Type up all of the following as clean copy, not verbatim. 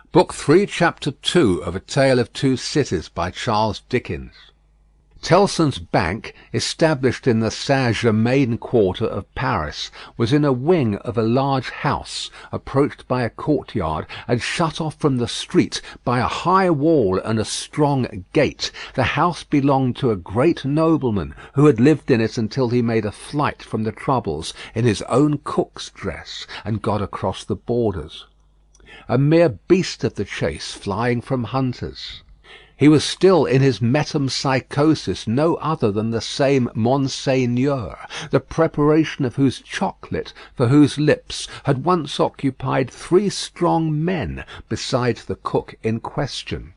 Book 3, Chapter 2 of A Tale of Two Cities by Charles Dickens. Tellson's Bank, established in the Saint Germain quarter of Paris, was in a wing of a large house, approached by a courtyard, and shut off from the street by a high wall and a strong gate. The house belonged to a great nobleman, who had lived in it until he made a flight from the troubles in his own cook's dress, and got across the borders. A mere beast of the chase, flying from hunters. He was still in his metempsychosis no other than the same Monseigneur, the preparation of whose chocolate, for whose lips, had once occupied 3 strong men, besides the cook in question.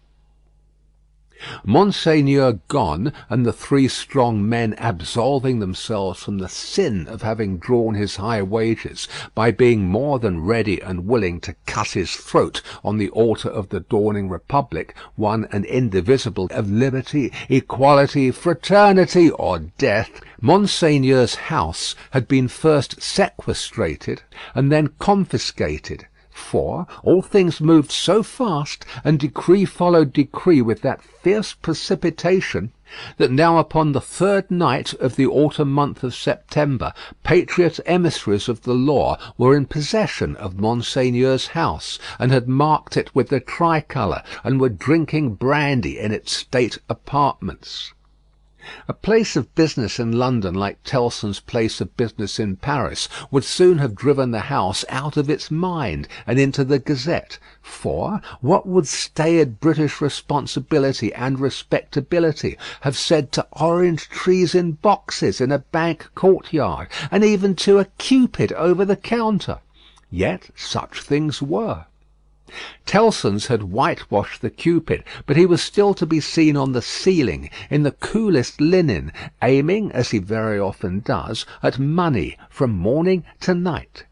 Monseigneur gone, and the 3 strong men absolving themselves from the sin of having drawn his high wages by being more than ready and willing to cut his throat on the altar of the dawning republic, one and indivisible, of liberty, equality, fraternity, or death, Monseigneur's house had been first sequestrated and then confiscated. For all things moved so fast, and decree followed decree with that fierce precipitation, that now upon the 3rd night of the autumn month of September, patriot emissaries of the law were in possession of Monseigneur's house, and had marked it with the tricolour, and were drinking brandy in its state apartments. A place of business in London like Tellson's place of business in Paris would soon have driven the house out of its mind and into the Gazette, for what would staid British responsibility and respectability have said to orange trees in boxes in a bank courtyard, and even to a Cupid over the counter? Yet such things were. Tellson's had whitewashed the Cupid, but he was still to be seen on the ceiling, in the coolest linen, aiming, as he very often does, at money from morning to night.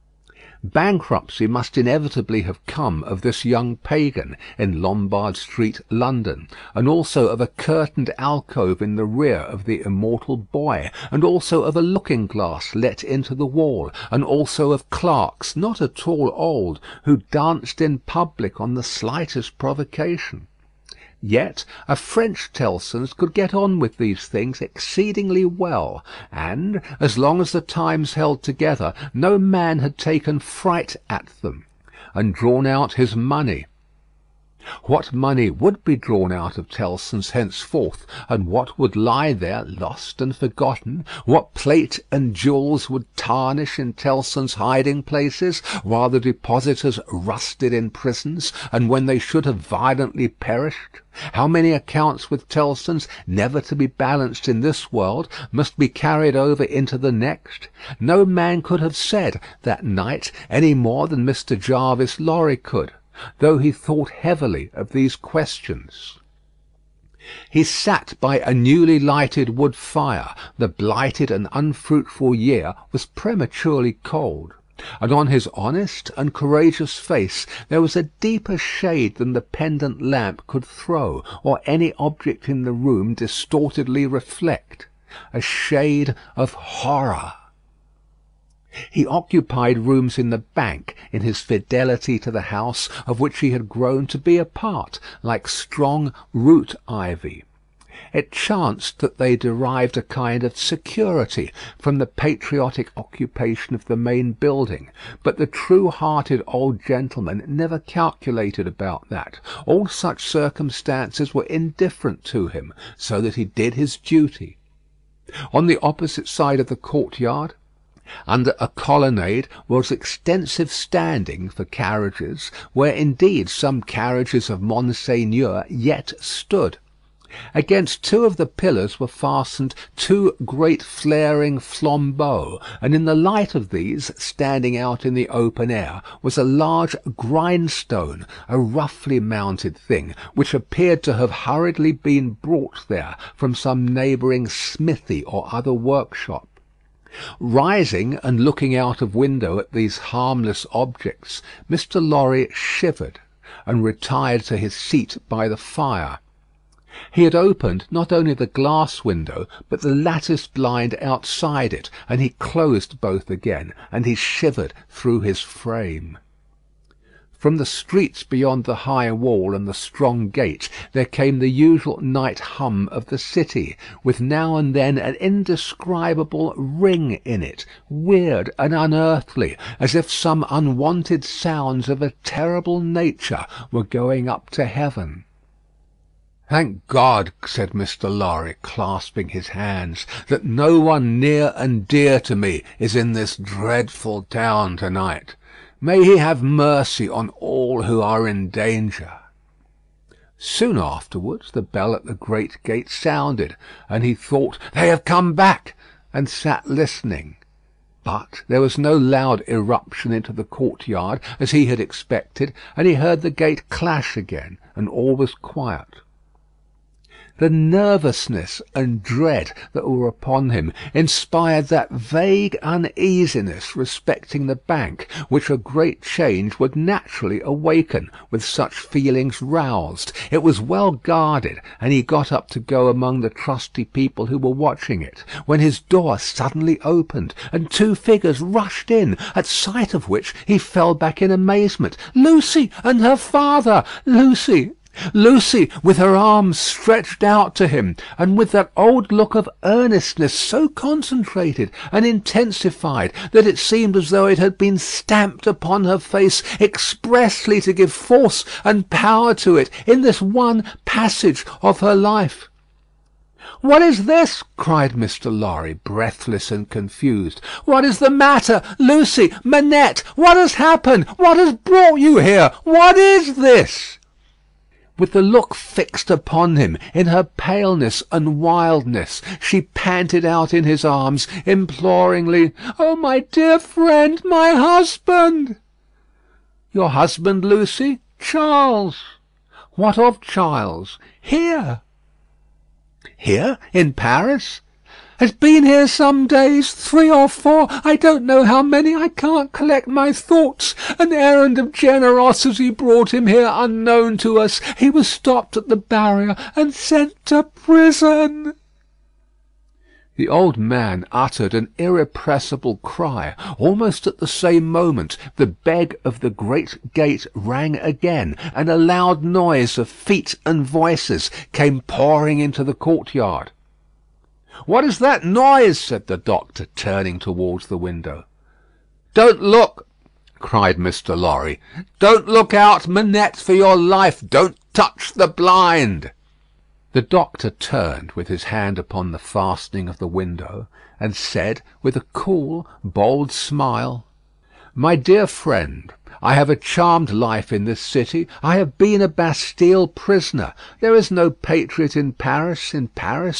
Bankruptcy must inevitably have come of this young pagan in Lombard Street, London, and also of a curtained alcove in the rear of the immortal boy, and also of a looking-glass let into the wall, and also of clerks, not at all old, who danced in public on the slightest provocation. Yet a French Tellson's could get on with these things exceedingly well, and, as long as the Times held together, no man had taken fright at them, and drawn out his money. What money would be drawn out of Tellson's henceforth, and what would lie there lost and forgotten? What plate and jewels would tarnish in Tellson's hiding places, while the depositors rusted in prisons, and when they should have violently perished? How many accounts with Tellson's, never to be balanced in this world, must be carried over into the next? No man could have said that night any more than Mr. Jarvis Lorry could, though he thought heavily of these questions. He sat by a newly lighted wood fire. The blighted and unfruitful year was prematurely cold, and on his honest and courageous face there was a deeper shade than the pendant lamp could throw, or any object in the room distortedly reflect. A shade of horror. He occupied rooms in the bank in his fidelity to the house of which he had grown to be a part, like strong root ivy. It chanced that they derived a kind of security from the patriotic occupation of the main building, but the true-hearted old gentleman never calculated about that. All such circumstances were indifferent to him, so that he did his duty. On the opposite side of the courtyard, under a colonnade, was extensive standing for carriages, where indeed some carriages of Monseigneur yet stood. Against 2 of the pillars were fastened 2 great flaring flambeaux, and in the light of these, standing out in the open air, was a large grindstone, a roughly mounted thing, which appeared to have hurriedly been brought there from some neighbouring smithy or other workshop. Rising and looking out of window at these harmless objects, Mr. Lorry shivered, and retired to his seat by the fire. He had opened not only the glass window, but the lattice blind outside it, and he closed both again, and he shivered through his frame. From the streets beyond the high wall and the strong gate there came the usual night hum of the city, with now and then an indescribable ring in it, weird and unearthly, as if some unwonted sounds of a terrible nature were going up to heaven. "Thank God," said Mr. Lorry, clasping his hands, "that no one near and dear to me is in this dreadful town to-night. May he have mercy on all who are in danger." Soon afterwards the bell at the great gate sounded, and he thought, "They have come back," and sat listening. But there was no loud irruption into the courtyard, as he had expected, and he heard the gate clash again, and all was quiet. The nervousness and dread that were upon him inspired that vague uneasiness respecting the bank which a great change would naturally awaken with such feelings roused. It was well guarded, and he got up to go among the trusty people who were watching it, when his door suddenly opened, and two figures rushed in, at sight of which he fell back in amazement. Lucy and her father! Lucy, with her arms stretched out to him, and with that old look of earnestness so concentrated and intensified that it seemed as though it had been stamped upon her face expressly to give force and power to it in this one passage of her life. "What is this?" cried Mr. Lorry, breathless and confused. "What is the matter? Lucy! Manette! What has happened? What has brought you here? What is this?" With the look fixed upon him, in her paleness and wildness, she panted out in his arms, imploringly, "Oh, my dear friend, my husband!" "Your husband, Lucy?" "Charles." "What of Charles?" "Here." "Here? In Paris?" "Has been here some days, 3 or 4, I don't know how many, I can't collect my thoughts. An errand of generosity brought him here unknown to us. He was stopped at the barrier and sent to prison." The old man uttered an irrepressible cry. Almost at the same moment the bell of the great gate rang again, and a loud noise of feet and voices came pouring into the courtyard. "What is that noise?" said the doctor, turning towards the window. "Don't look!" cried Mr. Lorry. "Don't look out, Manette, for your life. Don't touch the blind." The doctor turned, with his hand upon the fastening of the window, and said, with a cool, bold smile, "My dear friend, I have a charmed life in this city. I have been a Bastille prisoner. There is no patriot in Paris, in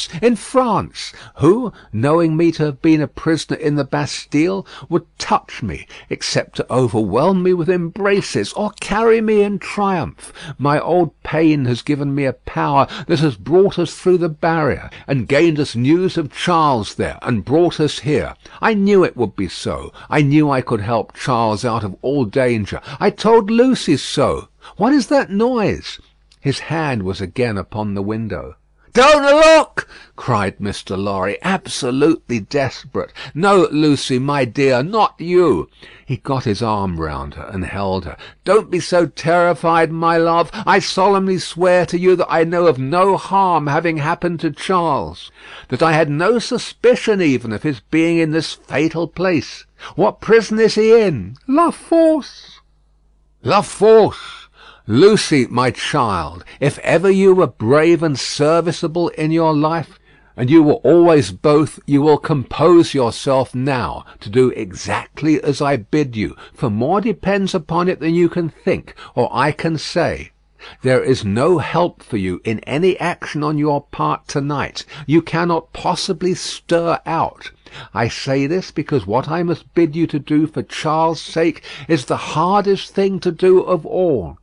France, who, knowing me to have been a prisoner in the Bastille, would touch me, except to overwhelm me with embraces, or carry me in triumph. My old pain has given me a power that has brought us through the barrier, and gained us news of Charles there, and brought us here. I knew it would be so. I knew I could help Charles out of all danger. I told Lucy so. What is that noise?" His hand was again upon the window. "Don't look!" cried Mr. Lorry, absolutely desperate. "No, Lucy, my dear, not you." He got his arm round her and held her. "Don't be so terrified, my love. I solemnly swear to you that I know of no harm having happened to Charles; that I had no suspicion even of his being in this fatal place. What prison is he in?" "La Force." "La Force! Lucy, my child, if ever you were brave and serviceable in your life, and you were always both, you will compose yourself now to do exactly as I bid you, for more depends upon it than you can think, or I can say. There is no help for you in any action on your part to-night. You cannot possibly stir out. I say this because what I must bid you to do for Charles' sake is the hardest thing to do of all.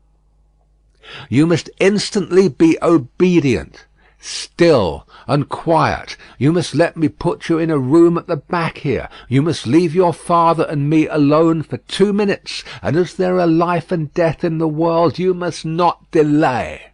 You must instantly be obedient, still and quiet. You must let me put you in a room at the back here. You must leave your father and me alone for 2 minutes, and as there are life and death in the world, you must not delay."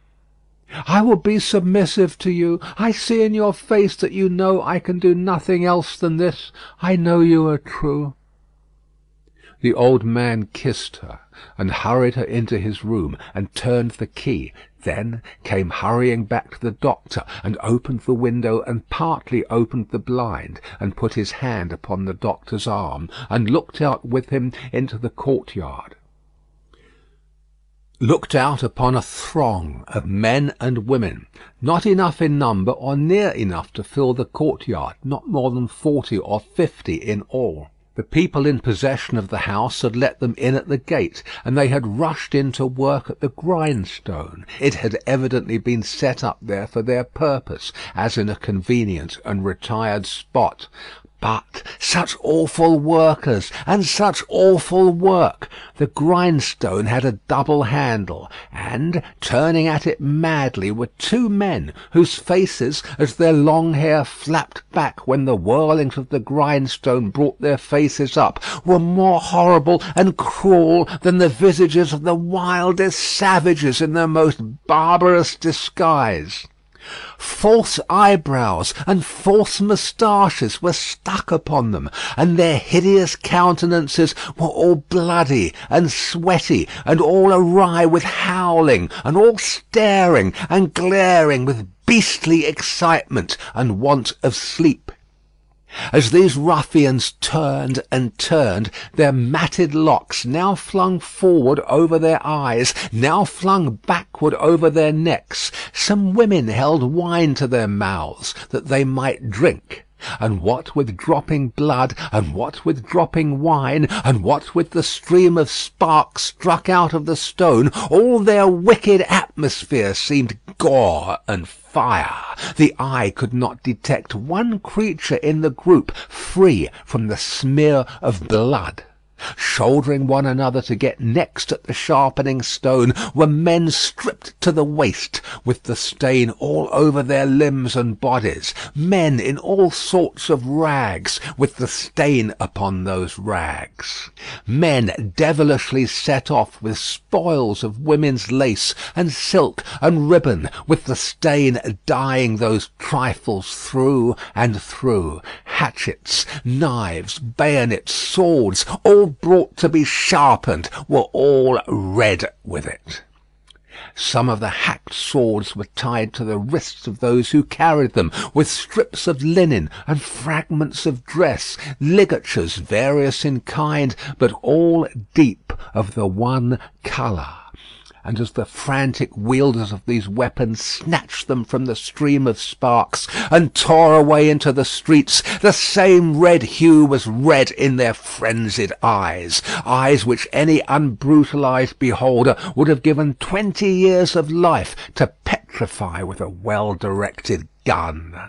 "I will be submissive to you. I see in your face that you know I can do nothing else than this. I know you are true." The old man kissed her, and hurried her into his room, and turned the key, then came hurrying back to the doctor, and opened the window and partly opened the blind, and put his hand upon the doctor's arm, and looked out with him into the courtyard. Looked out upon a throng of men and women, not enough in number or near enough to fill the courtyard, not more than 40 or 50 in all. The people in possession of the house had let them in at the gate, and they had rushed in to work at the grindstone. It had evidently been set up there for their purpose, as in a convenient and retired spot. But such awful workers, and such awful work! The grindstone had a double handle, and, turning at it madly, were two men, whose faces, as their long hair flapped back when the whirlings of the grindstone brought their faces up, were more horrible and cruel than the visages of the wildest savages in their most barbarous disguise. False eyebrows and false moustaches were stuck upon them, and their hideous countenances were all bloody and sweaty, and all awry with howling, and all staring and glaring with beastly excitement and want of sleep. As these ruffians turned and turned, their matted locks now flung forward over their eyes, now flung backward over their necks. Some women held wine to their mouths, that they might drink. And what with dropping blood, and what with dropping wine, and what with the stream of sparks struck out of the stone, all their wicked atmosphere seemed gore and fire. The eye could not detect one creature in the group free from the smear of blood. Shouldering one another to get next at the sharpening stone were men stripped to the waist, with the stain all over their limbs and bodies, men in all sorts of rags, with the stain upon those rags, men devilishly set off with spoils of women's lace and silk and ribbon, with the stain dyeing those trifles through and through. Hatchets, knives, bayonets, swords, all brought to be sharpened, were all red with it. Some of the hacked swords were tied to the wrists of those who carried them, with strips of linen and fragments of dress, ligatures various in kind, but all deep of the one colour. And as the frantic wielders of these weapons snatched them from the stream of sparks and tore away into the streets, the same red hue was red in their frenzied eyes, eyes which any unbrutalized beholder would have given 20 years of life to petrify with a well-directed gun.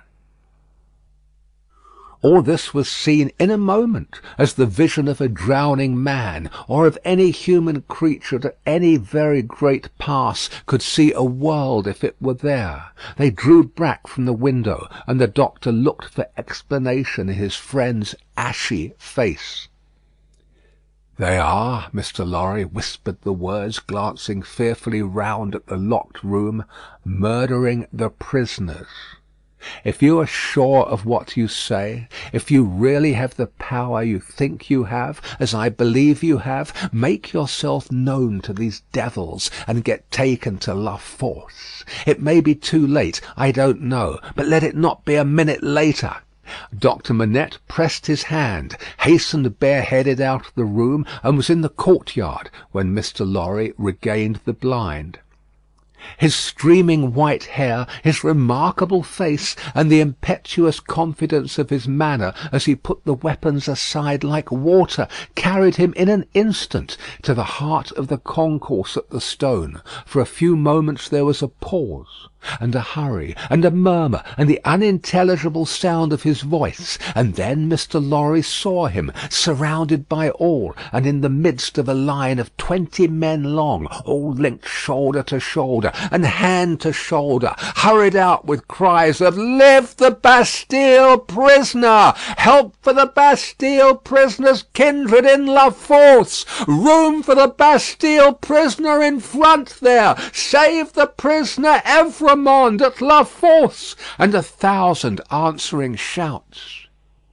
All this was seen in a moment, as the vision of a drowning man, or of any human creature at any very great pass could see a world if it were there. They drew back from the window, and the doctor looked for explanation in his friend's ashy face. "They are," Mr. Lorry whispered the words, glancing fearfully round at the locked room, "murdering the prisoners. If you are sure of what you say, if you really have the power you think you have, as I believe you have, make yourself known to these devils and get taken to La Force. It may be too late, I don't know, but let it not be a minute later." Doctor Manette pressed his hand, hastened bareheaded out of the room, and was in the courtyard when Mr. Lorry regained the blind. His streaming white hair, his remarkable face, and the impetuous confidence of his manner as he put the weapons aside like water, carried him in an instant to the heart of the concourse at the stone. For a few moments there was a pause, and a hurry, and a murmur, and the unintelligible sound of his voice, and then Mr. Lorry saw him, surrounded by all, and in the midst of a line of 20 men long, all linked shoulder to shoulder, and hand to shoulder, hurried out with cries of "Live the Bastille prisoner! Help for the Bastille prisoner's kindred in La Force! Room for the Bastille prisoner in front there! Save the prisoner Evrémonde at La Force!" and 1,000 answering shouts.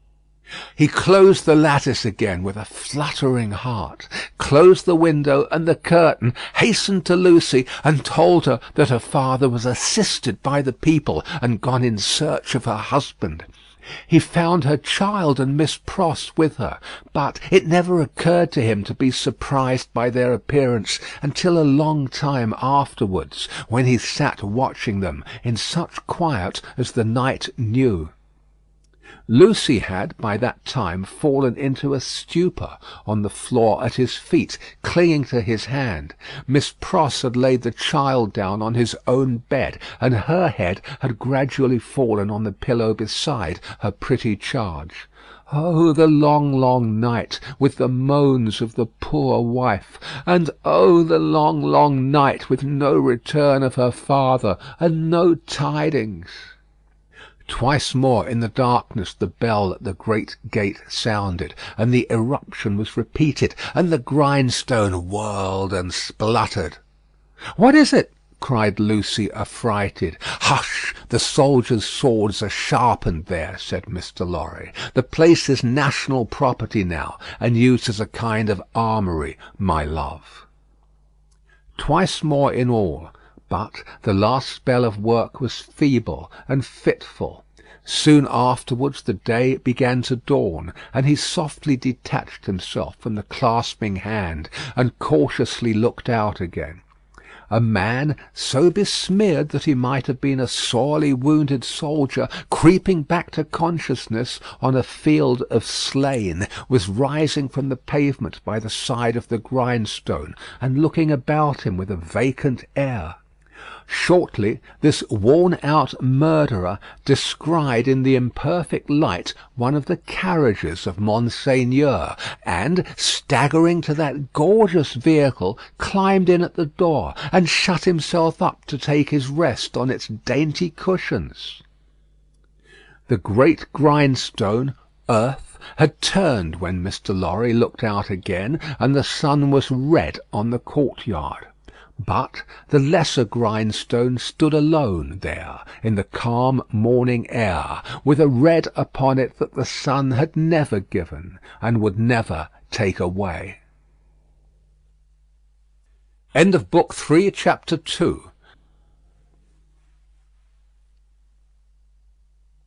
He closed the lattice again with a fluttering heart, closed the window and the curtain, hastened to Lucy, and told her that her father was assisted by the people and gone in search of her husband. He found her child and Miss Pross with her, but it never occurred to him to be surprised by their appearance until a long time afterwards, when he sat watching them in such quiet as the night knew. Lucy had by that time fallen into a stupor on the floor at his feet, clinging to his hand. Miss Pross had laid the child down on his own bed, and her head had gradually fallen on the pillow beside her pretty charge. Oh, the long, long night, with the moans of the poor wife, and oh, the long, long night, with no return of her father, and no tidings. Twice more in the darkness the bell at the great gate sounded, and the eruption was repeated, and the grindstone whirled and spluttered. "What is it?" cried Lucy, affrighted. "Hush! the soldiers' swords are sharpened there," said Mr. Lorry. "The place is national property now, and used as a kind of armoury, my love." Twice more in all. But the last spell of work was feeble and fitful. Soon afterwards the day began to dawn, and he softly detached himself from the clasping hand, and cautiously looked out again. A man, so besmeared that he might have been a sorely wounded soldier, creeping back to consciousness on a field of slain, was rising from the pavement by the side of the grindstone, and looking about him with a vacant air. Shortly this worn-out murderer descried in the imperfect light one of the carriages of Monseigneur, and, staggering to that gorgeous vehicle, climbed in at the door, and shut himself up to take his rest on its dainty cushions. The great grindstone, earth, had turned when Mr. Lorry looked out again, and the sun was red on the courtyard. But the lesser grindstone stood alone there in the calm morning air, with a red upon it that the sun had never given and would never take away. End of Book 3, Chapter 2.